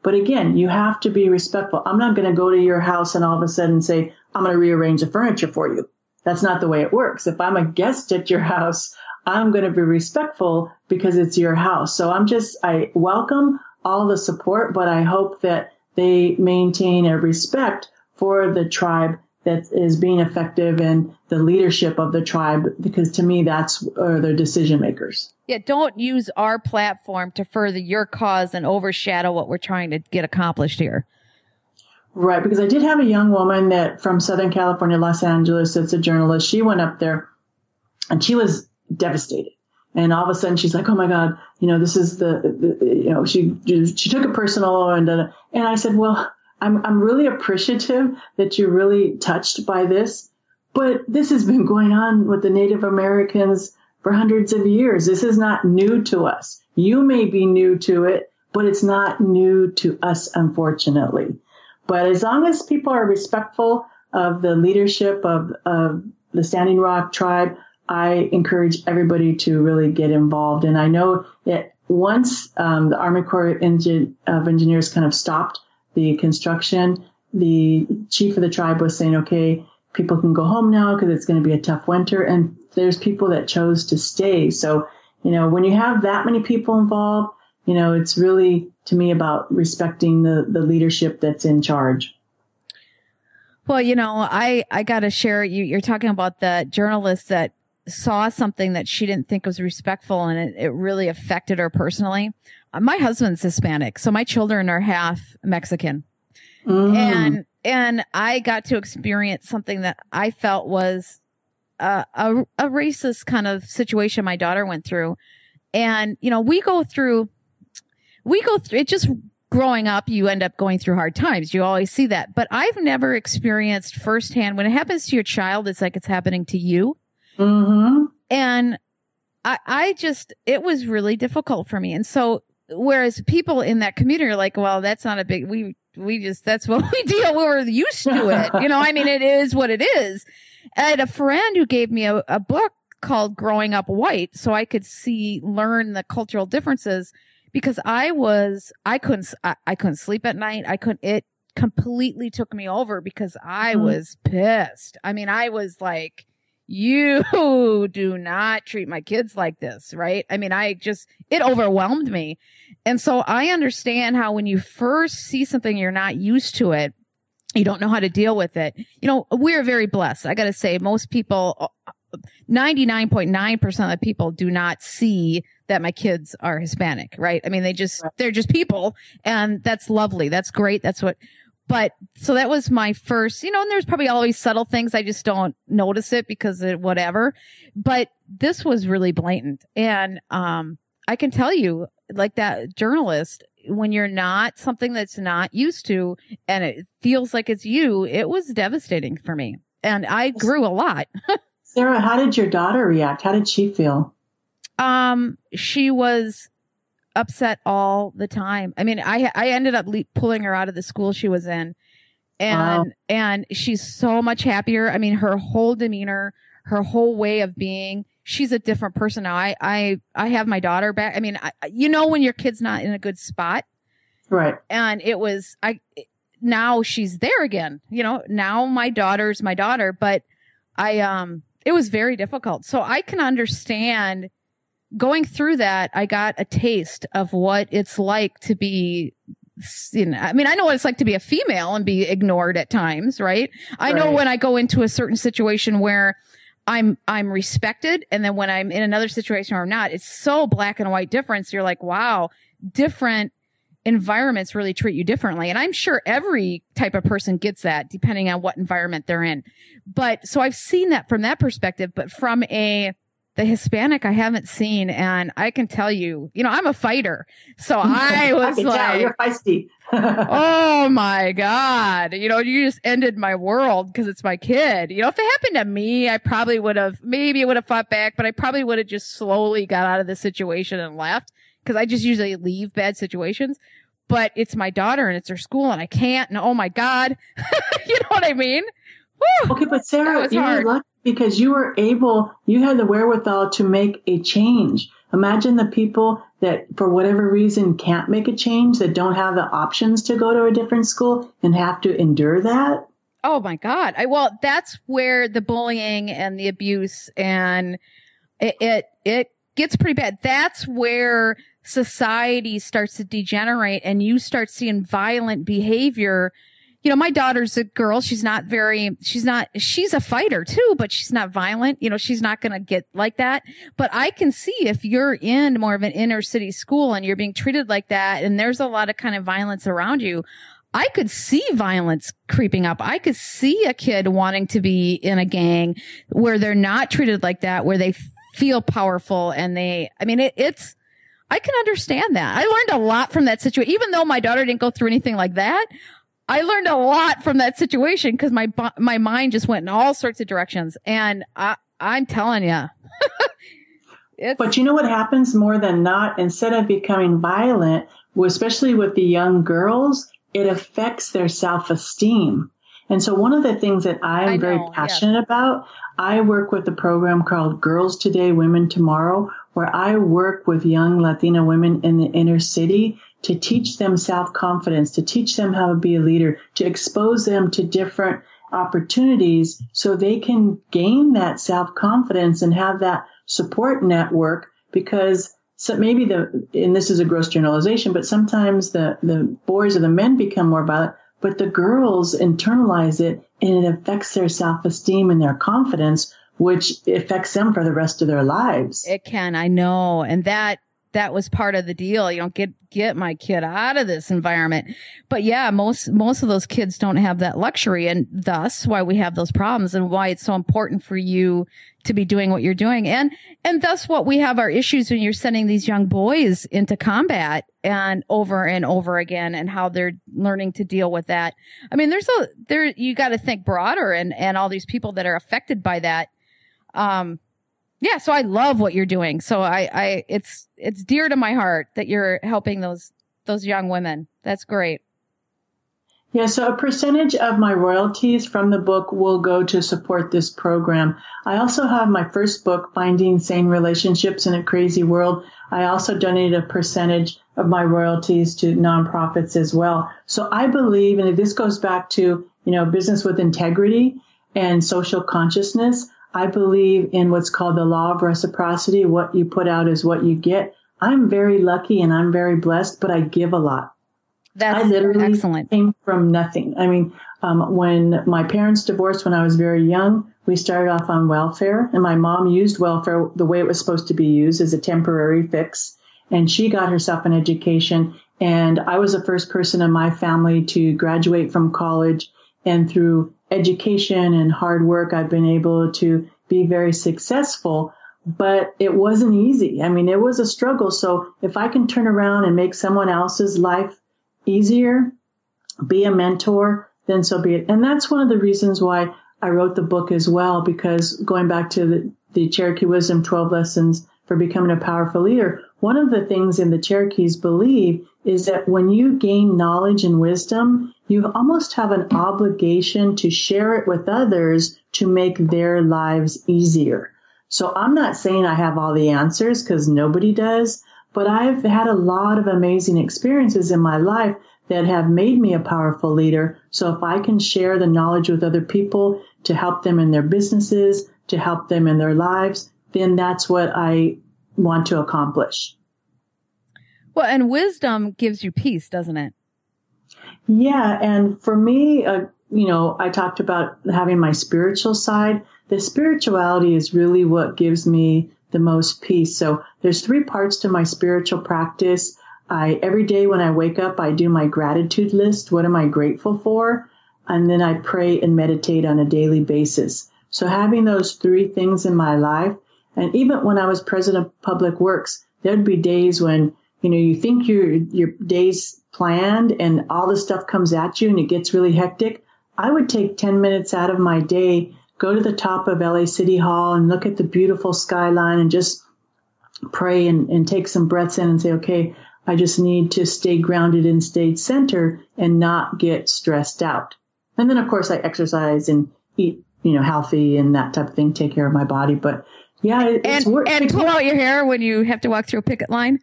But again, you have to be respectful. I'm not going to go to your house and all of a sudden say, I'm going to rearrange the furniture for you. That's not the way it works. If I'm a guest at your house, I'm going to be respectful because it's your house. So I'm just, I welcome all the support, but I hope that they maintain a respect for the tribe that is being effective and the leadership of the tribe, because to me, that's uh, their decision makers. Yeah, don't use our platform to further your cause and overshadow what we're trying to get accomplished here. Right, because I did have a young woman that from Southern California, Los Angeles, that's a journalist. She went up there and she was devastated. And all of a sudden she's like, oh my God, you know, this is the, the you know, she she took it personal. And uh, and I said, well, I'm I'm really appreciative that you're really touched by this. But this has been going on with the Native Americans for hundreds of years. This is not new to us. You may be new to it, but it's not new to us, unfortunately. But as long as people are respectful of the leadership of, of the Standing Rock tribe, I encourage everybody to really get involved. And I know that once um, the Army Corps of Engineers kind of stopped the construction, the chief of the tribe was saying, okay, people can go home now because it's going to be a tough winter. And there's people that chose to stay. So, you know, when you have that many people involved, you know, it's really, to me, about respecting the, the leadership that's in charge. Well, you know, I, I got to share, you, you're talking about the journalist that saw something that she didn't think was respectful, and it, it really affected her personally. Uh, my husband's Hispanic, so my children are half Mexican. Mm. And and I got to experience something that I felt was a, a, a racist kind of situation my daughter went through. And, you know, we go through... We go through it just growing up. You end up going through hard times. You always see that. But I've never experienced firsthand when it happens to your child, it's like it's happening to you. Mm-hmm. And I, I just, it was really difficult for me. And so, whereas people in that community are like, well, that's not a big, we, we just, that's what we deal with. We're used to it. You know, I mean, it is what it is. I had a friend who gave me a, a book called Growing Up White so I could see, learn the cultural differences. Because I was, I couldn't, I, I couldn't sleep at night. I couldn't, it completely took me over because I mm. was pissed. I mean, I was like, you do not treat my kids like this, right? I mean, I just, it overwhelmed me. And so I understand how when you first see something, you're not used to it. You don't know how to deal with it. You know, we're very blessed. I got to say, most people, ninety-nine point nine percent of the people do not see that my kids are Hispanic, right? I mean, they just, they're just people, and that's lovely. That's great. That's what, but so that was my first, you know, and there's probably always subtle things. I just don't notice it because of whatever, but this was really blatant. And, um, I can tell you, like that journalist, when you're not something that's not used to and it feels like it's you, it was devastating for me. And I grew a lot. Sarah, how did your daughter react? How did she feel? Um, she was upset all the time. I mean, I, I ended up le- pulling her out of the school she was in, and, wow. and she's so much happier. I mean, her whole demeanor, her whole way of being, she's a different person now. I, I, I have my daughter back. I mean, I, you know, when your kid's not in a good spot. Right. And it was, I, now she's there again, you know, now my daughter's my daughter, but I, um, it was very difficult. So I can understand going through that. I got a taste of what it's like to be, you know, I mean, I know what it's like to be a female and be ignored at times, right? I know when I go into a certain situation where I'm, I'm respected. And then when I'm in another situation where I'm not, it's so black and white difference. You're like, wow, different environments really treat you differently. And I'm sure every type of person gets that depending on what environment they're in. But so I've seen that from that perspective, but from a, the Hispanic I haven't seen. And I can tell you, you know, I'm a fighter. So I was I like, tell, you're feisty. Oh my God. You know, you just ended my world because it's my kid. You know, if it happened to me, I probably would have, maybe it would have fought back, but I probably would have just slowly got out of the situation and left because I just usually leave bad situations. But it's my daughter and it's her school and I can't. And oh my God. You know what I mean? Whew, okay, but Sarah, you were lucky because you were able, you had the wherewithal to make a change. Imagine the people that, for whatever reason, can't make a change, that don't have the options to go to a different school and have to endure that. Oh my God. I, well, that's where the bullying and the abuse and it, it, it gets pretty bad. That's where society starts to degenerate and you start seeing violent behavior. You know, my daughter's a girl. She's not very, she's not, she's a fighter too, but she's not violent. You know, she's not going to get like that. But I can see if you're in more of an inner city school and you're being treated like that, and there's a lot of kind of violence around you, I could see violence creeping up. I could see a kid wanting to be in a gang where they're not treated like that, where they feel powerful and they, I mean, it, it's, I can understand that. I learned a lot from that situation. Even though my daughter didn't go through anything like that, I learned a lot from that situation because my my mind just went in all sorts of directions. And I, I'm telling you. But you know what happens more than not? Instead of becoming violent, especially with the young girls, it affects their self-esteem. And so one of the things that I am I know, very passionate yes. about, I work with a program called Girls Today, Women Tomorrow, where I work with young Latina women in the inner city to teach them self-confidence, to teach them how to be a leader, to expose them to different opportunities so they can gain that self-confidence and have that support network. Because so maybe the, and this is a gross generalization, but sometimes the, the boys or the men become more violent, but the girls internalize it and it affects their self-esteem and their confidence, which affects them for the rest of their lives. It can, I know. And that, that was part of the deal. You know, get, get my kid out of this environment. But yeah, most, most of those kids don't have that luxury, and thus why we have those problems and why it's so important for you to be doing what you're doing. And, and thus what we have our issues when you're sending these young boys into combat and over and over again, and how they're learning to deal with that. I mean, there's a, there, you got to think broader, and, and all these people that are affected by that. Um, Yeah, so I love what you're doing. So I, I, it's, it's dear to my heart that you're helping those, those young women. That's great. Yeah, so a percentage of my royalties from the book will go to support this program. I also have my first book, Finding Sane Relationships in a Crazy World. I also donated a percentage of my royalties to nonprofits as well. So I believe, and this goes back to, you know, business with integrity and social consciousness. I believe in what's called the law of reciprocity. What you put out is what you get. I'm very lucky and I'm very blessed, but I give a lot. That's I literally excellent. Came from nothing. I mean, um, when my parents divorced when I was very young, we started off on welfare, and my mom used welfare the way it was supposed to be used, as a temporary fix. And she got herself an education. And I was the first person in my family to graduate from college, and through education and hard work, I've been able to be very successful, but it wasn't easy. I mean, it was a struggle. So if I can turn around and make someone else's life easier, be a mentor, then so be it. And that's one of the reasons why I wrote the book as well, because going back to the, the Cherokee Wisdom twelve Lessons for Becoming a Powerful Leader, one of the things in the Cherokees believe is that when you gain knowledge and wisdom, you almost have an obligation to share it with others to make their lives easier. So I'm not saying I have all the answers, because nobody does, but I've had a lot of amazing experiences in my life that have made me a powerful leader. So if I can share the knowledge with other people to help them in their businesses, to help them in their lives, then that's what I want to accomplish. Well, and wisdom gives you peace, doesn't it? Yeah. And for me, uh, you know, I talked about having my spiritual side. The spirituality is really what gives me the most peace. So there's three parts to my spiritual practice. I, every day when I wake up, I do my gratitude list. What am I grateful for? And then I pray and meditate on a daily basis. So having those three things in my life, and even when I was president of Public Works, there'd be days when, you know, you think your, your day's planned and all this stuff comes at you and it gets really hectic. I would take ten minutes out of my day, go to the top of L A City Hall and look at the beautiful skyline and just pray and, and take some breaths in and say, okay, I just need to stay grounded in state center and not get stressed out. And then, of course, I exercise and eat, you know, healthy and that type of thing, take care of my body. But Yeah, it, and it's work. and pull out your hair when you have to walk through a picket line.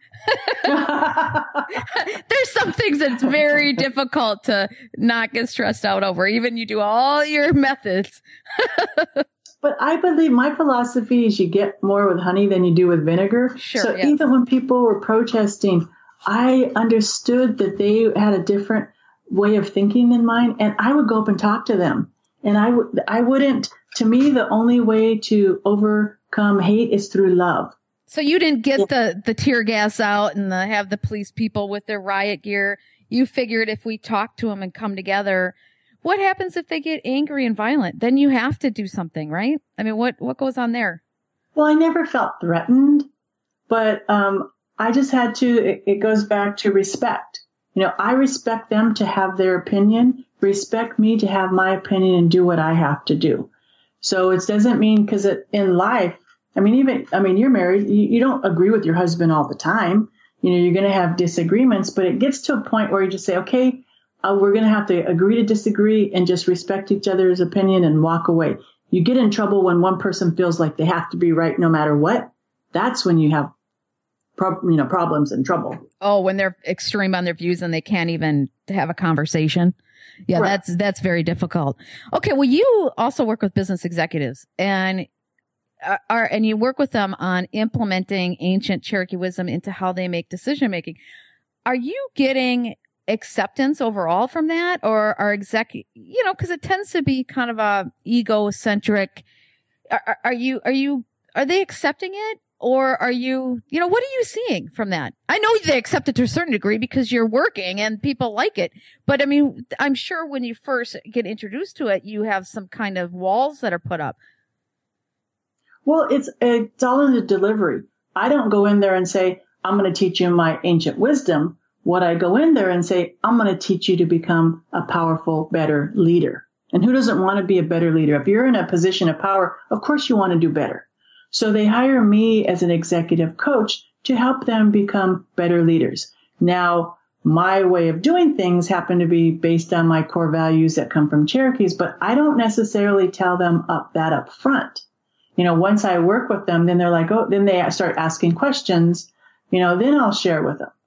There's some things that's very difficult to not get stressed out over. Even you do all your methods. But I believe my philosophy is you get more with honey than you do with vinegar. Sure, so yes. Even when people were protesting, I understood that they had a different way of thinking than mine, and I would go up and talk to them. And I would, I wouldn't. To me, the only way to overcome hate is through love. So you didn't get Yeah. the the tear gas out and the, have the police people with their riot gear. You figured if we talk to them and come together. What happens if they get angry and violent? Then you have to do something, right? I mean, what, what goes on there? Well, I never felt threatened, but um, I just had to, it, it goes back to respect. You know, I respect them to have their opinion, respect me to have my opinion and do what I have to do. So it doesn't mean because in life, I mean, even, I mean, you're married, you, you don't agree with your husband all the time. You know, you're going to have disagreements, but it gets to a point where you just say, okay, Uh, we're going to have to agree to disagree and just respect each other's opinion and walk away. You get in trouble when one person feels like they have to be right no matter what. That's when you have, pro- you know, problems and trouble. Oh, when they're extreme on their views and they can't even have a conversation. Yeah, Right. that's that's very difficult. Okay, well, you also work with business executives and uh, are and you work with them on implementing ancient Cherokee wisdom into how they make decision making. Are you getting acceptance overall from that, or are exec, you know, because it tends to be kind of a egocentric. Are, are you, are you, are they accepting it, or are you, you know, what are you seeing from that? I know they accept it to a certain degree because you're working and people like it, but I mean, I'm sure when you first get introduced to it, you have some kind of walls that are put up. Well, it's it's all in the delivery. I don't go in there and say, I'm going to teach you my ancient wisdom. What I go in there and say, I'm going to teach you to become a powerful, better leader. And who doesn't want to be a better leader? If you're in a position of power, of course you want to do better. So they hire me as an executive coach to help them become better leaders. Now, my way of doing things happen to be based on my core values that come from Cherokees, but I don't necessarily tell them up that up front. You know, once I work with them, then they're like, oh, then they start asking questions, you know, then I'll share with them.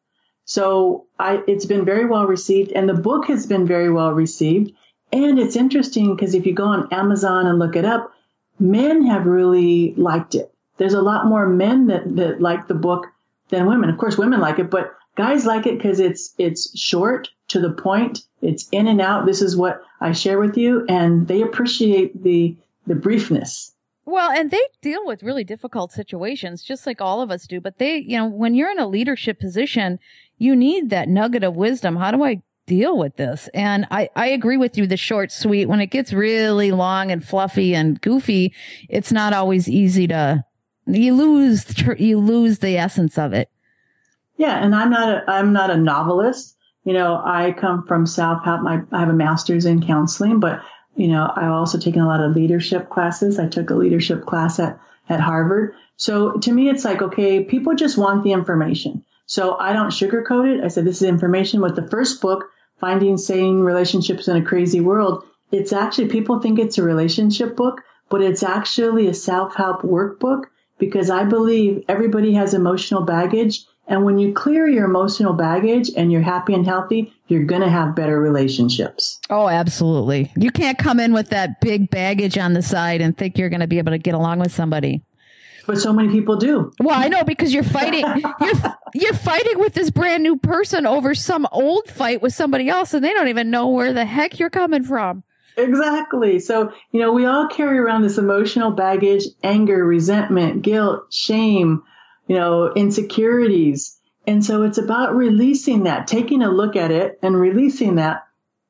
So I, it's been very well received, and the book has been very well received. And it's interesting because if you go on Amazon and look it up, men have really liked it. There's a lot more men that, that like the book than women. Of course, women like it, but guys like it because it's it's short, to the point. It's in and out. This is what I share with you, and they appreciate the the briefness. Well, and they deal with really difficult situations, just like all of us do. But they, you know, when you're in a leadership position, you need that nugget of wisdom. How do I deal with this? And I, I agree with you, the short, sweet. When it gets really long and fluffy and goofy, it's not always easy to, you lose, you lose the essence of it. Yeah. And I'm not a, I'm not a novelist. You know, I come from South, my, I have a master's in counseling, but you know, I've also taken a lot of leadership classes. I took a leadership class at, at Harvard. So to me, it's like, okay, people just want the information. So I don't sugarcoat it. I said, this is information. With the first book, Finding Sane Relationships in a Crazy World, it's actually, people think it's a relationship book, but it's actually a self-help workbook, because I believe everybody has emotional baggage. And when you clear your emotional baggage and you're happy and healthy, you're going to have better relationships. Oh, absolutely. You can't come in with that big baggage on the side and think you're going to be able to get along with somebody. But so many people do. Well, I know, because you're fighting, you're, you're fighting with this brand new person over some old fight with somebody else, and they don't even know where the heck you're coming from. Exactly. So, you know, we all carry around this emotional baggage, anger, resentment, guilt, shame, you know, insecurities. And so it's about releasing that, taking a look at it and releasing that.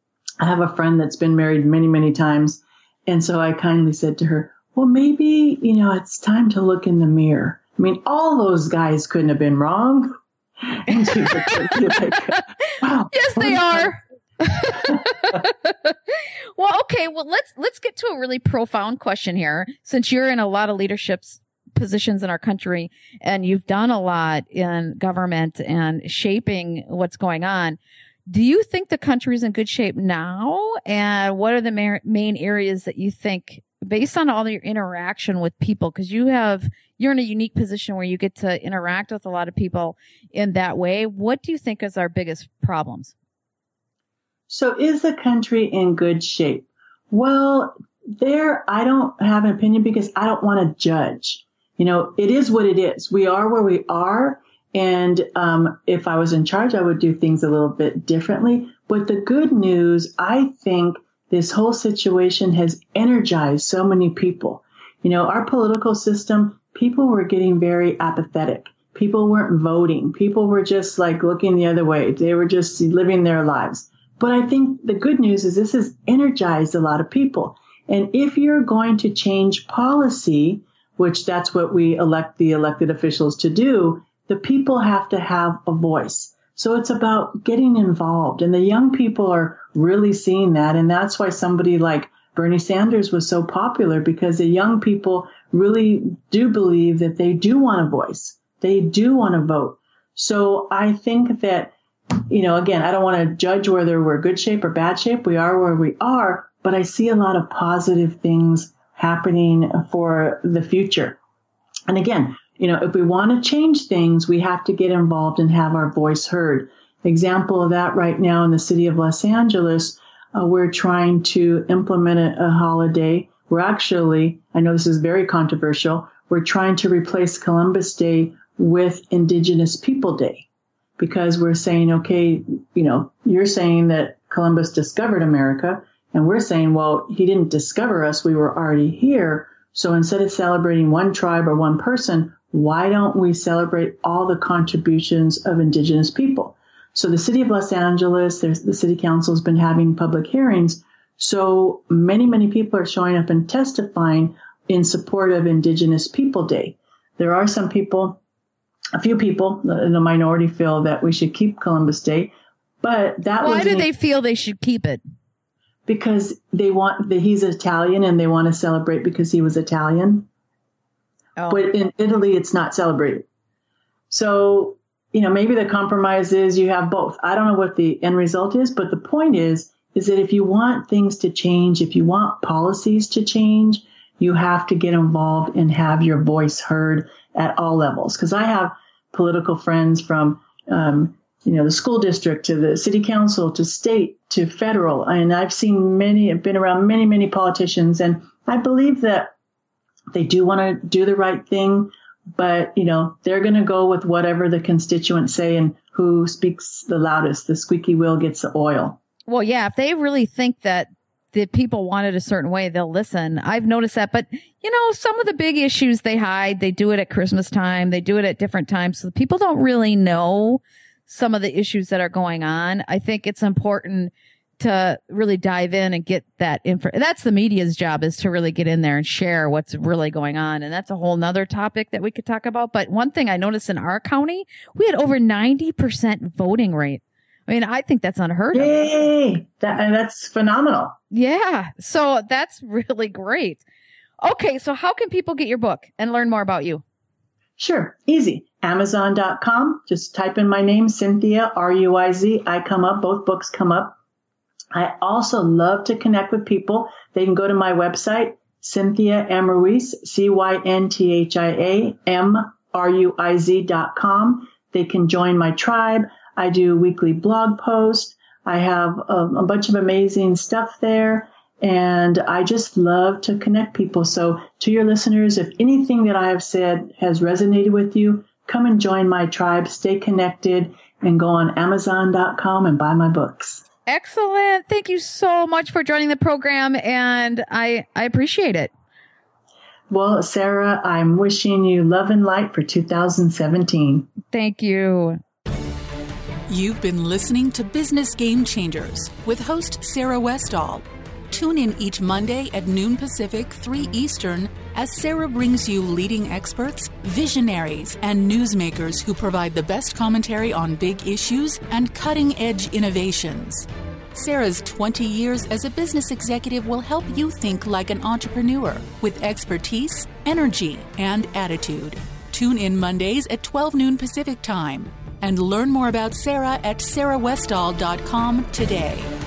I have a friend that's been married many, many times. And so I kindly said to her, well, maybe, you know, it's time to look in the mirror. I mean, all those guys couldn't have been wrong. And she was like, wow. Yes, they are. Well, okay. Well, let's, let's get to a really profound question here. Since you're in a lot of leadership positions in our country and you've done a lot in government and shaping what's going on, do you think the country is in good shape now? And what are the ma- main areas that you think based on all your interaction with people, because you have, you're in a unique position where you get to interact with a lot of people in that way. What do you think is our biggest problems? So is the country in good shape? Well, there, I don't have an opinion because I don't want to judge. You know, it is what it is. We are where we are. And um, if I was in charge, I would do things a little bit differently. But the good news, I think this whole situation has energized so many people. You know, our political system, people were getting very apathetic. People weren't voting. People were just like looking the other way. They were just living their lives. But I think the good news is this has energized a lot of people. And if you're going to change policy, which that's what we elect the elected officials to do, the people have to have a voice. So it's about getting involved. And the young people are really seeing that. And that's why somebody like Bernie Sanders was so popular, because the young people really do believe that they do want a voice. They do want to vote. So I think that, you know, again, I don't want to judge whether we're good shape or bad shape. We are where we are, but I see a lot of positive things happening for the future. And again, you know, if we want to change things, we have to get involved and have our voice heard. Example of that right now in the city of Los Angeles, uh, we're trying to implement a, a holiday. We're actually, I know this is very controversial, we're trying to replace Columbus Day with Indigenous People Day, because we're saying, okay, you know, you're saying that Columbus discovered America, and we're saying, well, he didn't discover us, we were already here. So instead of celebrating one tribe or one person, why don't we celebrate all the contributions of Indigenous people? So the city of Los Angeles, there's, the city council has been having public hearings. So many, many people are showing up and testifying in support of Indigenous People Day. There are some people, a few people in the minority feel that we should keep Columbus Day, but that was... Why do they feel they should keep it? Because they want, that he's Italian and they want to celebrate because he was Italian. Oh. But in Italy, it's not celebrated. So, you know, maybe the compromise is you have both. I don't know what the end result is, but the point is, is that if you want things to change, if you want policies to change, you have to get involved and have your voice heard at all levels. Because I have political friends from, um, you know, the school district to the city council to state to federal. And I've seen many, I've been around many, many politicians. And I believe that they do want to do the right thing, but, you know, they're going to go with whatever the constituents say, and who speaks the loudest, the squeaky wheel gets the oil. Well, yeah, if they really think that the people want it a certain way, they'll listen. I've noticed that. But, you know, some of the big issues they hide, they do it at Christmas time. They do it at different times. So people don't really know some of the issues that are going on. I think it's important to really dive in and get that info. That's the media's job, is to really get in there and share what's really going on. And that's a whole nother topic that we could talk about. But one thing I noticed in our county, we had over ninety percent voting rate. I mean, I think that's unheard of. Yay! That, and that's phenomenal. Yeah. So that's really great. Okay. So how can people get your book and learn more about you? Sure. Easy. Amazon dot com. Just type in my name, Cynthia, R U I Z. I come up. Both books come up. I also love to connect with people. They can go to my website, Cynthia M. Ruiz, C Y N T H I A M R U I Z dot com. They can join my tribe. I do weekly blog posts. I have a, a bunch of amazing stuff there. And I just love to connect people. So to your listeners, if anything that I have said has resonated with you, come and join my tribe, stay connected, and go on Amazon dot com and buy my books. Excellent. Thank you so much for joining the program, and I, I appreciate it. Well, Sarah, I'm wishing you love and light for two thousand seventeen. Thank you. You've been listening to Business Game Changers with host Sarah Westall. Tune in each Monday at noon Pacific, three Eastern, as Sarah brings you leading experts, visionaries, and newsmakers who provide the best commentary on big issues and cutting-edge innovations. Sarah's twenty years as a business executive will help you think like an entrepreneur with expertise, energy, and attitude. Tune in Mondays at twelve noon Pacific Time and learn more about Sarah at sarah westall dot com today.